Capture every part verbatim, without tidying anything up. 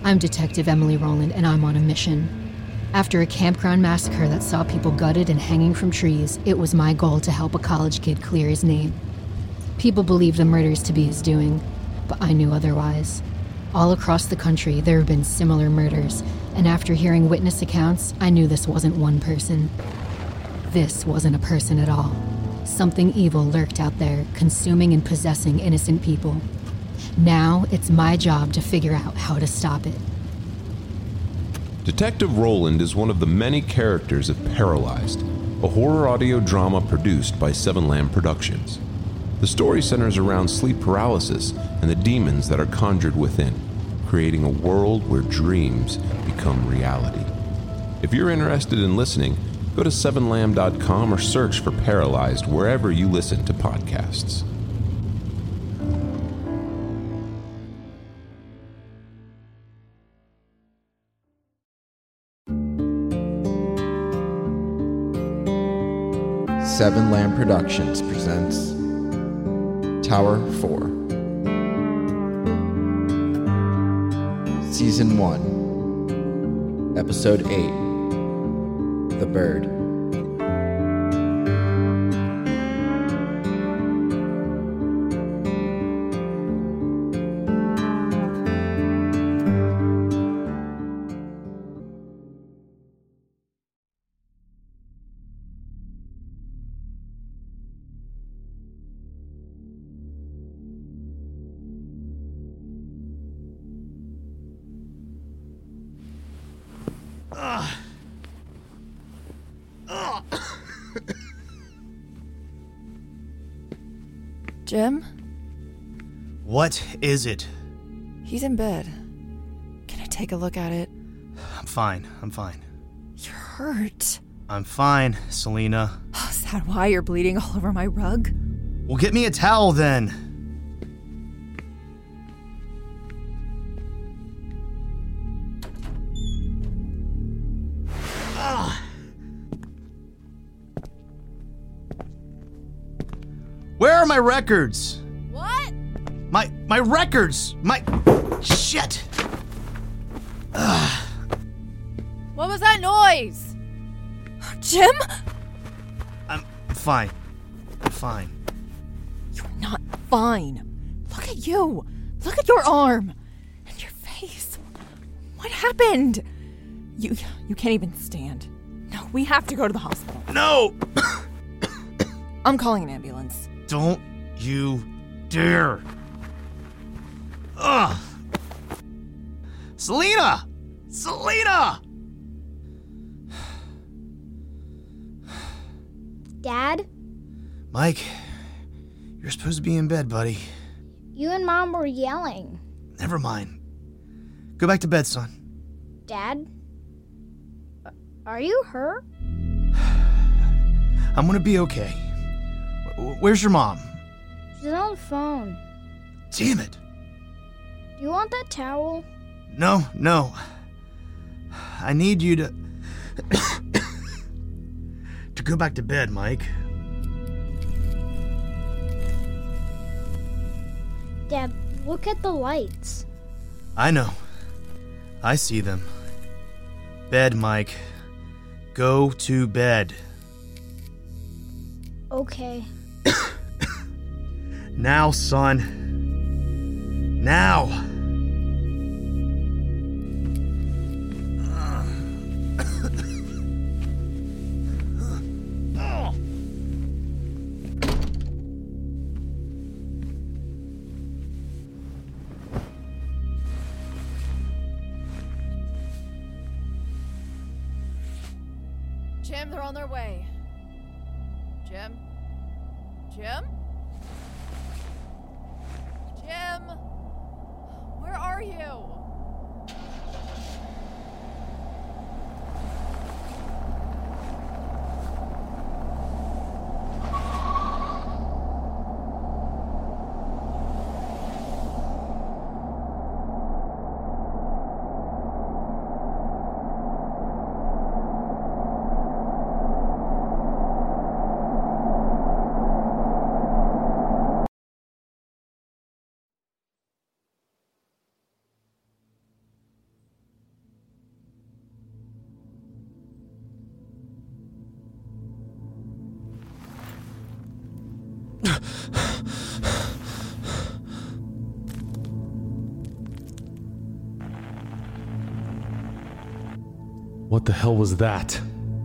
I'm Detective Emily Rowland, and I'm on a mission. After a campground massacre that saw people gutted and hanging from trees, it was my goal to help a college kid clear his name. People believed the murders to be his doing, but I knew otherwise. All across the country, there have been similar murders, and after hearing witness accounts, I knew this wasn't one person. This wasn't a person at all. Something evil lurked out there, consuming and possessing innocent people. Now, it's my job to figure out how to stop it. Detective Rowland is one of the many characters of Paralyzed, a horror audio drama produced by Seven Lamb Productions. The story centers around sleep paralysis and the demons that are conjured within, creating a world where dreams become reality. If you're interested in listening, go to seven lamb dot com or search for Paralyzed wherever you listen to podcasts. Seven Lamb Productions presents Tower four, Season one, Episode eight, The Bird. Jim? What is it? He's in bed. Can I take a look at it? I'm fine. I'm fine. You're hurt. I'm fine, Selena. Oh, is that why you're bleeding all over my rug? Well, get me a towel then. Ah. Where are my records? What? My my records! My shit! Ugh. What was that noise? Jim? I'm fine. I'm fine. You're not fine. Look at you. Look at your arm. And your face. What happened? You you can't even stand. No, we have to go to the hospital. No! I'm calling an ambulance. Don't you dare. Ugh. Selena! Selena! Dad? Mike, you're supposed to be in bed, buddy. You and Mom were yelling. Never mind. Go back to bed, son. Dad? Are you hurt? I'm gonna be okay. Where's your mom? She's on the phone. Damn it. Do you want that towel? No, no. I need you to... to go back to bed, Mike. Dad, look at the lights. I know. I see them. Bed, Mike. Go to bed. Okay. Now, son. Now. Jim, they're on their way. Jim? Jim? Jim? Where are you? What the hell was that?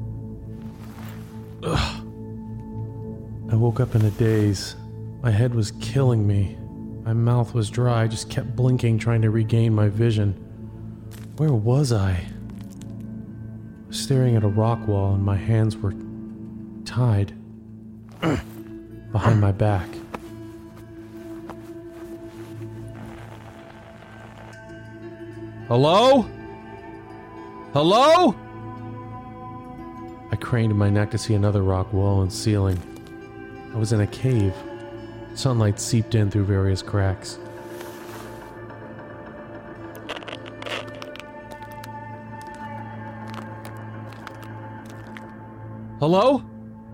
Ugh. I woke up in a daze. My head was killing me. My mouth was dry. I just kept blinking, trying to regain my vision. Where was I? I was staring at a rock wall and my hands were tied behind my back. Hello? Hello? I craned my neck to see another rock wall and ceiling. I was in a cave. Sunlight seeped in through various cracks. Hello?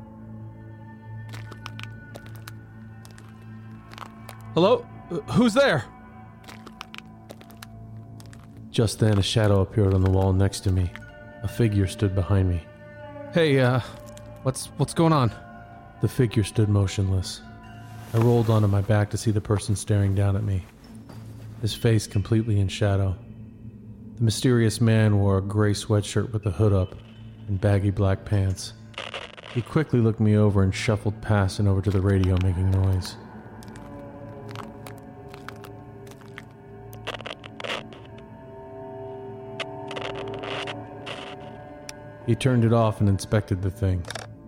Hello? Uh, who's there? Just then, a shadow appeared on the wall next to me. A figure stood behind me. Hey, uh, what's what's going on? The figure stood motionless. I rolled onto my back to see the person staring down at me, his face completely in shadow. The mysterious man wore a gray sweatshirt with the hood up and baggy black pants. He quickly looked me over and shuffled past and over to the radio, making noise. He turned it off and inspected the thing.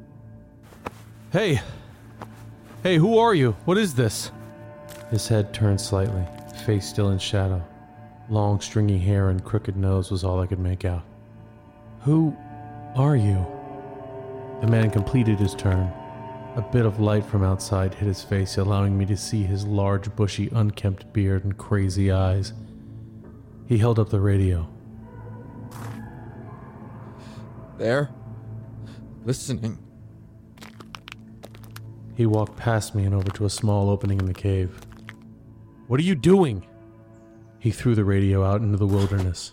Hey! Hey, who are you? What is this? His head turned slightly, face still in shadow. Long, stringy hair and crooked nose was all I could make out. Who are you? The man completed his turn. A bit of light from outside hit his face, allowing me to see his large, bushy, unkempt beard and crazy eyes. He held up the radio. There? Listening. He walked past me and over to a small opening in the cave. What are you doing? He threw the radio out into the wilderness.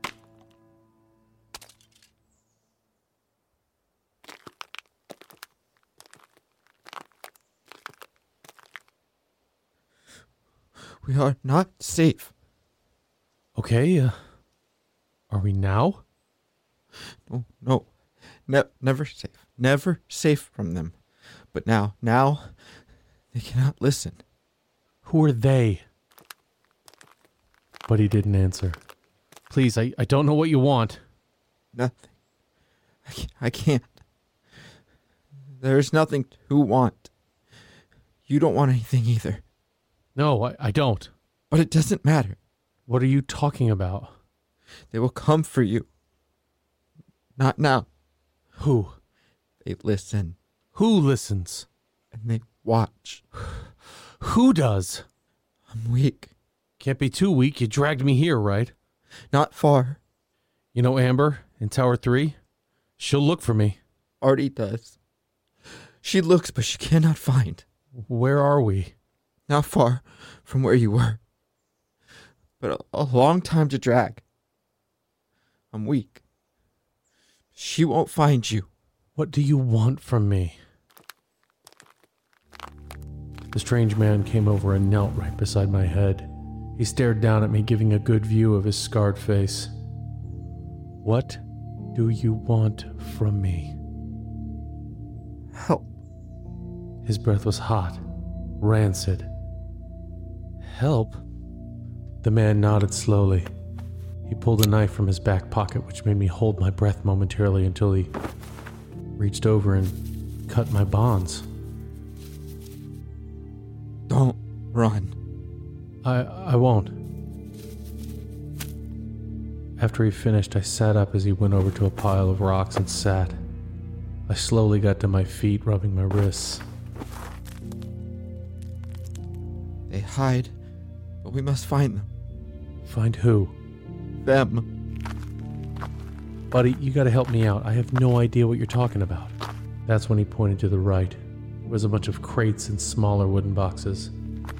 We are not safe. Okay, uh, are we now? No, no. Ne- never safe. Never safe from them. But now, now, they cannot listen. Who are they? But he didn't answer. Please, I, I don't know what you want. Nothing. I can't, I can't. There's nothing to want. You don't want anything either. No, I, I don't. But it doesn't matter. What are you talking about? They will come for you. Not now. Who? They listen. Who listens? And they watch. Who does? I'm weak. Can't be too weak. You dragged me here, right? Not far. You know Amber in Tower three? She'll look for me. Artie does. She looks, but she cannot find. Where are we? Not far from where you were. But a, a long time to drag. I'm weak. She won't find you. What do you want from me? The strange man came over and knelt right beside my head. He stared down at me, giving a good view of his scarred face. What do you want from me? Help. His breath was hot, rancid. Help? The man nodded slowly. He pulled a knife from his back pocket, which made me hold my breath momentarily until he reached over and cut my bonds. Don't run. I I won't. After he finished, I sat up as he went over to a pile of rocks and sat. I slowly got to my feet, rubbing my wrists. They hide, but we must find them. Find who? Them. Buddy, you gotta help me out. I have no idea what you're talking about. That's when he pointed to the right. There was a bunch of crates and smaller wooden boxes.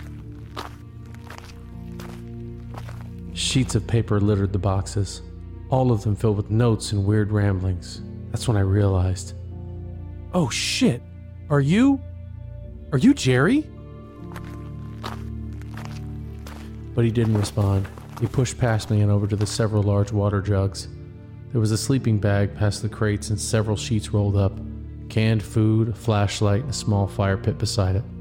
Sheets of paper littered the boxes, all of them filled with notes and weird ramblings. That's when I realized. Oh shit! Are you? Are you Jerry? But he didn't respond. He pushed past me and over to the several large water jugs. There was a sleeping bag past the crates and several sheets rolled up. Canned food, a flashlight, and a small fire pit beside it.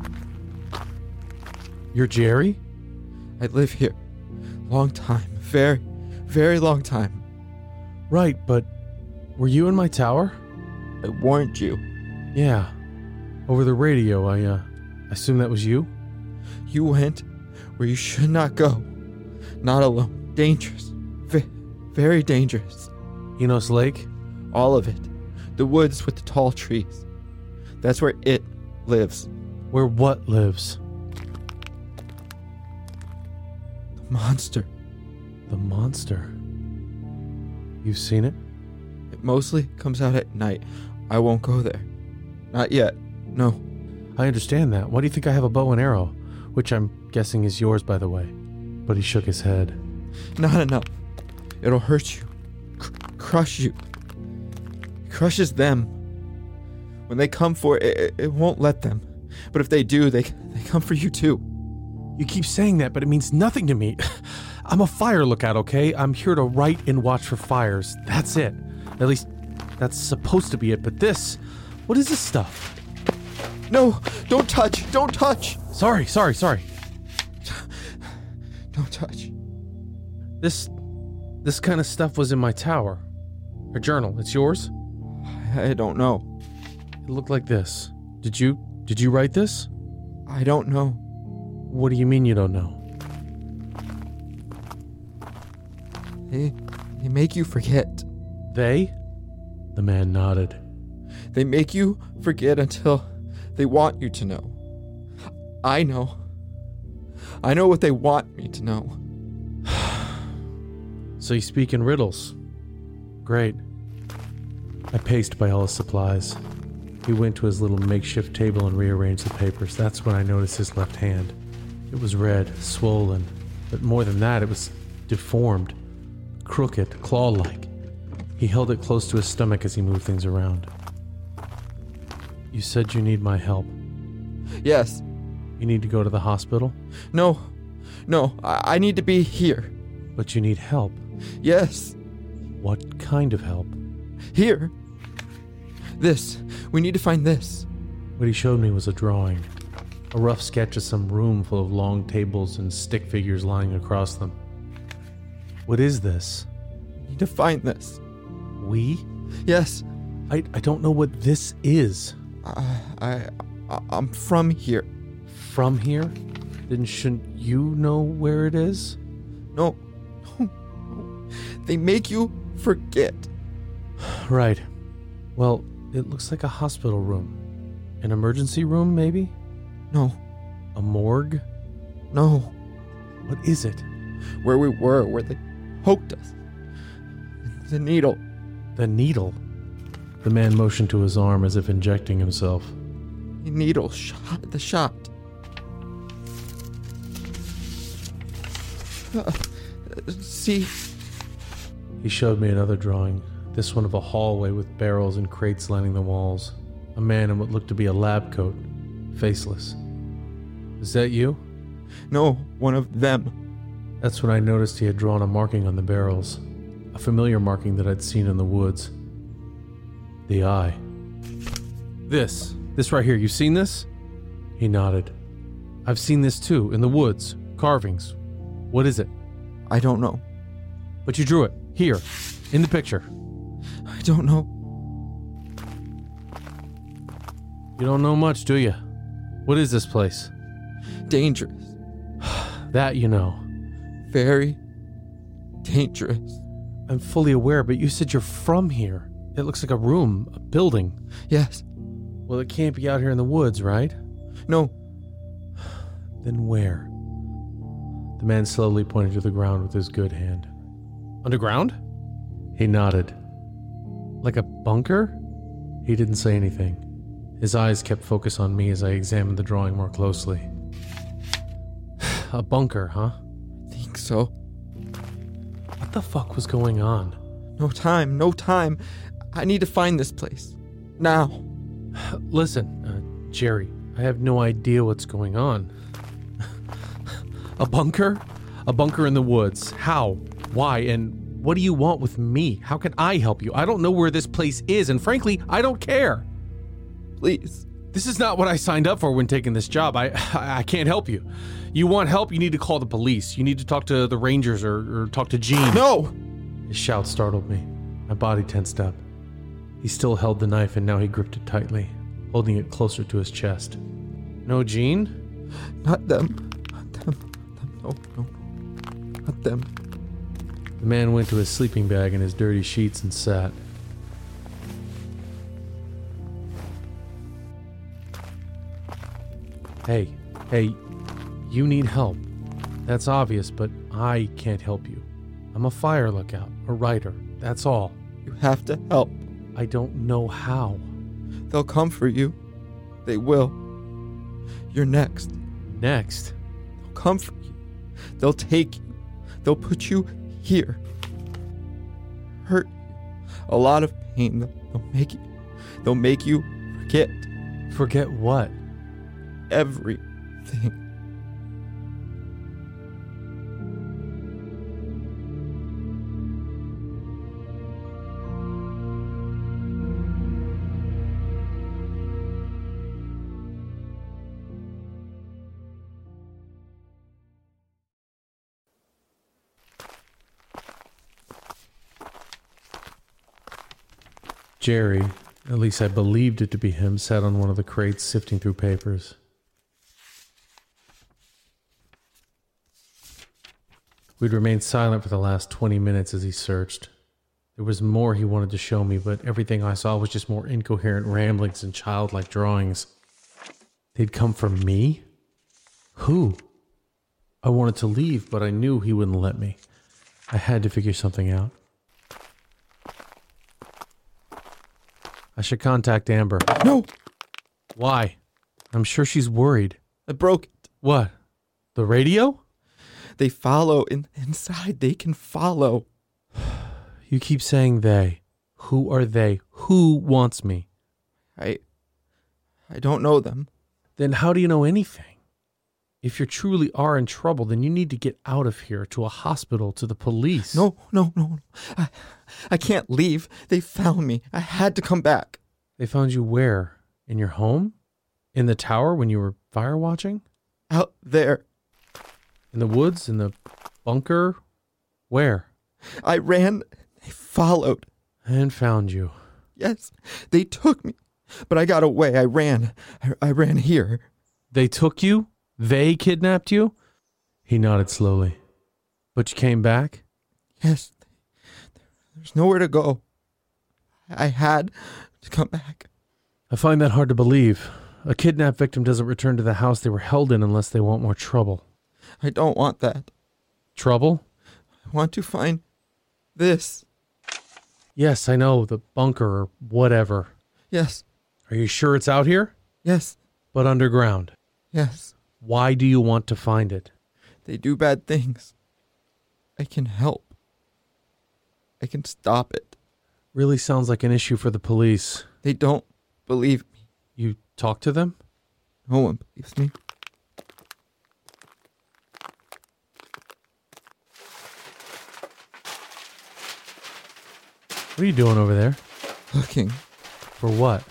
You're Jerry? I live here. Long time. Very, very long time. Right, but were you in my tower? I warned you. Yeah. Over the radio, I, uh, I assume that was you? You went where you should not go. Not alone. Dangerous. V- very dangerous. Enos Lake? All of it. The woods with the tall trees. That's where it lives. Where what lives? The monster. The monster. You've seen it? It mostly comes out at night. I won't go there. Not yet. No. I understand that. Why do you think I have a bow and arrow? Which I'm guessing is yours, by the way. But he shook his head. Not enough. It'll hurt you. Cr- crush you. It crushes them. When they come for it, it, it won't let them. But if they do, they they come for you too. You keep saying that, but it means nothing to me. I'm a fire lookout, okay? I'm here to write and watch for fires. That's it. At least, that's supposed to be it. But this, what is this stuff? No, don't touch. Don't touch. Sorry, sorry, sorry. Don't touch. This, this kind of stuff was in my tower. A journal. It's yours? I don't know. It looked like this. Did you, did you write this? I don't know. What do you mean you don't know? They, they make you forget. They? The man nodded. They make you forget until they want you to know. I know. I know what they want me to know. So you speak in riddles. Great. I paced by all his supplies. He went to his little makeshift table and rearranged the papers. That's when I noticed his left hand. It was red, swollen, but more than that, it was deformed, crooked, claw-like. He held it close to his stomach as he moved things around. You said you need my help. Yes. You need to go to the hospital? No. No, I, I need to be here. But you need help. Yes. What kind of help? Here. This. We need to find this. What he showed me was a drawing. A rough sketch of some room full of long tables and stick figures lying across them. What is this? We need to find this. We? Yes. I, I don't know what this is. I, I, I, I'm from here. From here? Then shouldn't you know where it is? No. No. No. They make you forget. Right. Well, it looks like a hospital room. An emergency room, maybe? No. A morgue? No. What is it? Where we were, where they poked us. The needle. The needle? The man motioned to his arm as if injecting himself. The needle shot. The shot. Uh, see? He showed me another drawing. This one of a hallway with barrels and crates lining the walls. A man in what looked to be a lab coat. Faceless. Is that you? No, one of them. That's when I noticed he had drawn a marking on the barrels. A familiar marking that I'd seen in the woods. The eye. This. This right here. You've seen this? He nodded. I've seen this too, in the woods. Carvings. What is it? I don't know. But you drew it. Here. In the picture. I don't know. You don't know much, do you? What is this place? Dangerous. That you know. Very dangerous. I'm fully aware, but you said you're from here. It looks like a room, a building. Yes. Well, it can't be out here in the woods, right? No. Then where? The man slowly pointed to the ground with his good hand. Underground? He nodded. Like a bunker? He didn't say anything. His eyes kept focus on me as I examined the drawing more closely. A bunker, huh? I think so. What the fuck was going on? No time, no time. I need to find this place. Now. Listen, uh, Jerry, I have no idea what's going on. A bunker? A bunker in the woods. How? Why? And what do you want with me? How can I help you? I don't know where this place is, and frankly, I don't care. Please. This is not what I signed up for when taking this job. I I can't help you. You want help, you need to call the police. You need to talk to the Rangers or, or talk to Gene. No! His shout startled me. My body tensed up. He still held the knife, and now he gripped it tightly, holding it closer to his chest. No Gene? Not them. Not them. Not them. No, no. Not them. The man went to his sleeping bag and his dirty sheets and sat. Hey, hey, you need help. That's obvious, but I can't help you. I'm a fire lookout, a writer, that's all. You have to help. I don't know how. They'll come for you. They will. You're next. Next? They'll come for you. They'll take you. They'll put you here. Hurt you. A lot of pain. They'll, they'll make you. They'll make you forget Forget what? everything. Jerry, at least I believed it to be him, sat on one of the crates sifting through papers. We'd remained silent for the last twenty minutes as he searched. There was more he wanted to show me, but everything I saw was just more incoherent ramblings and childlike drawings. They'd come from me? Who? I wanted to leave, but I knew he wouldn't let me. I had to figure something out. I should contact Amber. No! Why? I'm sure she's worried. I broke it. What? The radio? They follow in, inside. They can follow. You keep saying they. Who are they? Who wants me? I... I don't know them. Then how do you know anything? If you truly are in trouble, then you need to get out of here, to a hospital, to the police. No, no, no. I, I can't leave. They found me. I had to come back. They found you where? In your home? In the tower when you were fire watching? Out there. In the woods? In the bunker? Where? I ran. They followed. And found you. Yes, they took me. But I got away. I ran. I, I ran here. They took you? They kidnapped you? He nodded slowly. But you came back? Yes. There's nowhere to go. I had to come back. I find that hard to believe. A kidnapped victim doesn't return to the house they were held in unless they want more trouble. I don't want that. Trouble? I want to find this. Yes, I know, the bunker or whatever. Yes. Are you sure it's out here? Yes. But underground. Yes. Why do you want to find it? They do bad things. I can help. I can stop it. Really sounds like an issue for the police. They don't believe me. You talk to them? No one believes me. What are you doing over there? Looking. For what?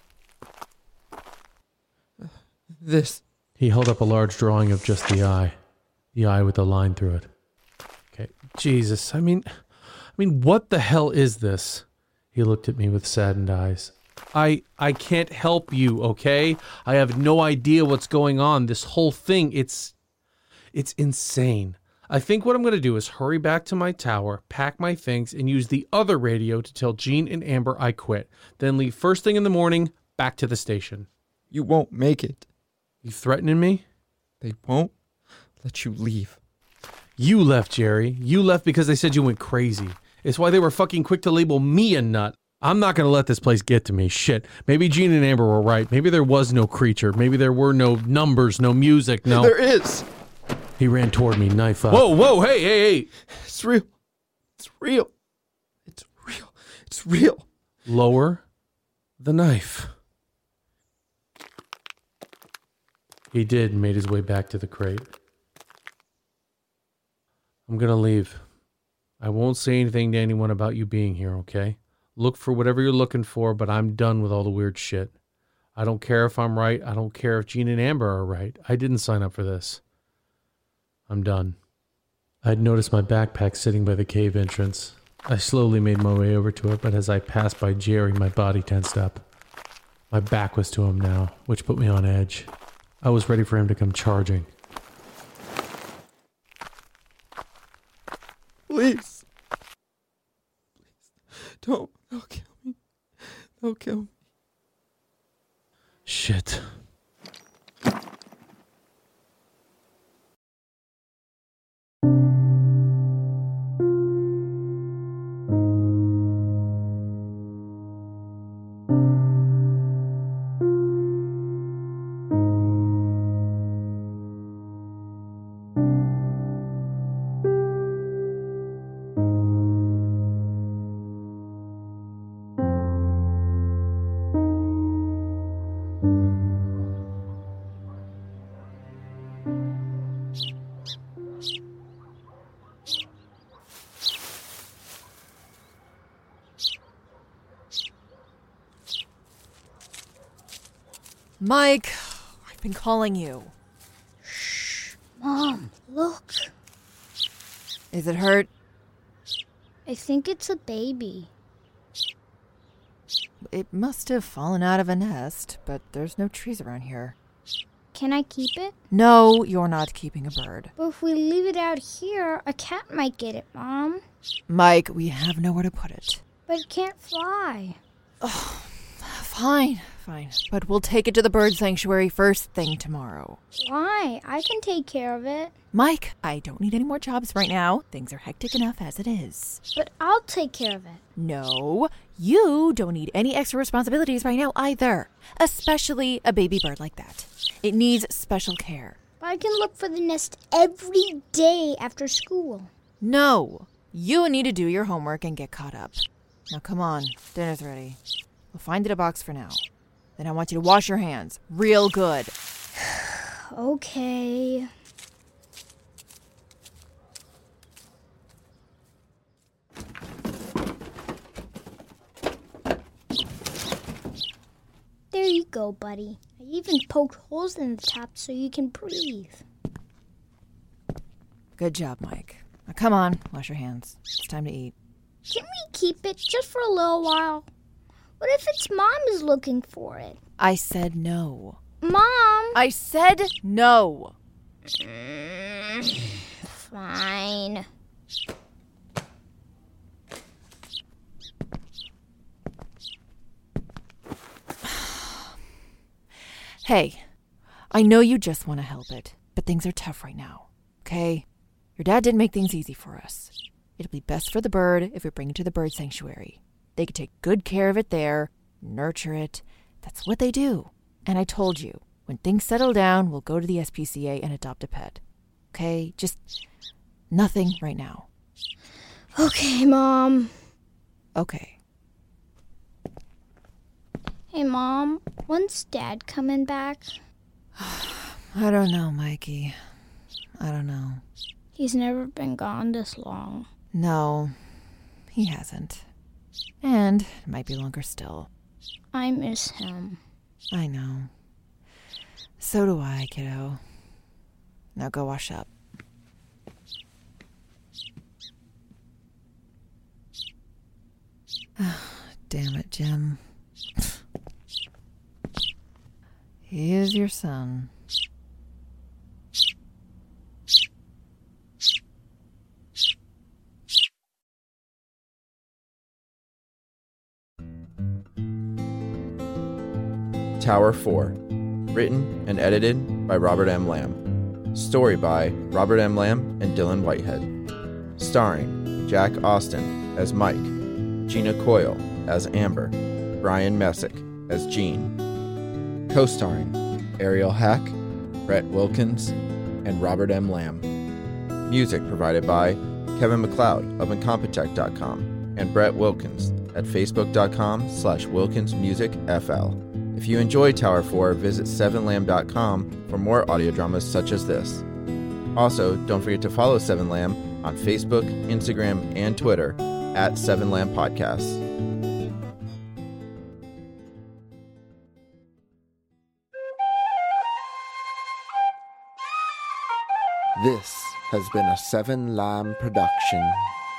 This. He held up a large drawing of just the eye. The eye with a line through it. Okay, Jesus, I mean, I mean, what the hell is this? He looked at me with saddened eyes. I, I can't help you, okay? I have no idea what's going on. This whole thing, it's, it's insane. I think what I'm going to do is hurry back to my tower, pack my things, and use the other radio to tell Gene and Amber I quit. Then leave first thing in the morning, back to the station. You won't make it. You threatening me? They won't let you leave. You left, Jerry. You left because they said you went crazy. It's why they were fucking quick to label me a nut. I'm not going to let this place get to me. Shit. Maybe Gene and Amber were right. Maybe there was no creature. Maybe there were no numbers, no music, no... There is. He ran toward me, knife up. Whoa, whoa, hey, hey, hey. It's real. It's real. It's real. It's real. Lower the knife. He did and made his way back to the crate. I'm gonna leave. I won't say anything to anyone about you being here, okay? Look for whatever you're looking for, but I'm done with all the weird shit. I don't care if I'm right. I don't care if Gene and Amber are right. I didn't sign up for this. I'm done. I'd noticed my backpack sitting by the cave entrance. I slowly made my way over to it, but as I passed by Jerry, my body tensed up. My back was to him now, which put me on edge. I was ready for him to come charging. Please. Please. Don't, don't kill me. Don't kill me. Shit. Mike, I've been calling you. Shh. Mom, look. Is it hurt? I think it's a baby. It must have fallen out of a nest, but there's no trees around here. Can I keep it? No, you're not keeping a bird. But if we leave it out here, a cat might get it, Mom. Mike, we have nowhere to put it. But it can't fly. Oh, fine, fine. But we'll take it to the bird sanctuary first thing tomorrow. Why? I can take care of it. Mike, I don't need any more jobs right now. Things are hectic enough as it is. But I'll take care of it. No, you don't need any extra responsibilities right now either. Especially a baby bird like that. It needs special care. But I can look for the nest every day after school. No, you need to do your homework and get caught up. Now come on, dinner's ready. We'll find it a box for now. Then I want you to wash your hands real good. Okay. There you go, buddy. I even poked holes in the top so you can breathe. Good job, Mike. Now come on, wash your hands. It's time to eat. Can we keep it just for a little while? What if its mom is looking for it? I said no. Mom! I said no. Mm, fine. Hey, I know you just want to help it, but things are tough right now, okay? Your dad didn't make things easy for us. It'll be best for the bird if we bring it to the bird sanctuary. They can take good care of it there, nurture it. That's what they do. And I told you, when things settle down, we'll go to the S P C A and adopt a pet. Okay? Just nothing right now. Okay, Mom. Okay. Hey, Mom, when's Dad coming back? I don't know, Mikey. I don't know. He's never been gone this long. No, he hasn't. And it might be longer still. I miss him. I know. So do I, kiddo. Now go wash up. Damn it, Jim. He is your son. Tower four. Written and edited by Robert M. Lamb. Story by Robert M. Lamb and Dylan Whitehead. Starring Jack Austin as Mike, Gina Coyle as Amber, Brian Messick as Gene. Co-starring Ariel Hack, Brett Wilkins, and Robert M. Lamb. Music provided by Kevin MacLeod of Incompetech dot com and Brett Wilkins at Facebook dot com slash Wilkins Music F L. If you enjoy Tower four, visit seven lamb dot com for more audio dramas such as this. Also, don't forget to follow seven lamb on Facebook, Instagram, and Twitter at seven lamb Podcasts. This has been a seven lamb production.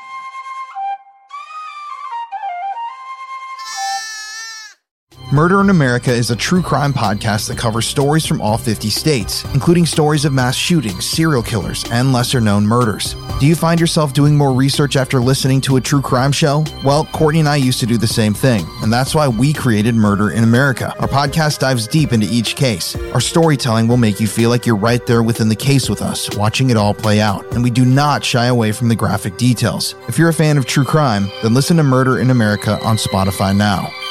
Murder in America is a true crime podcast that covers stories from all fifty states, including stories of mass shootings, serial killers, and lesser-known murders. Do you find yourself doing more research after listening to a true crime show? Well, Courtney and I used to do the same thing, and that's why we created Murder in America. Our podcast dives deep into each case. Our storytelling will make you feel like you're right there within the case with us, watching it all play out, and we do not shy away from the graphic details. If you're a fan of true crime, then listen to Murder in America on Spotify now.